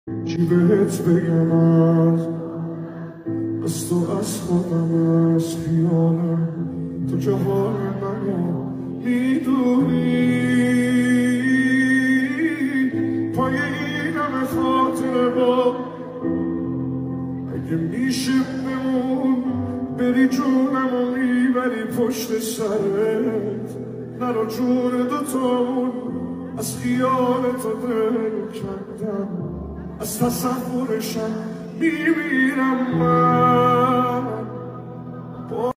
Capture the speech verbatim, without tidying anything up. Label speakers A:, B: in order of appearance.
A: چی بهت بگم از از تو، از خودم، از خیالم، تو که حال منو میدونی. پای این همه خاطره با اگه میشه بمون، بری جونمو میبری پشت سرت، نرو جون دوتامون. از خیال تو دل کندم، از تصورشم میمیرم من.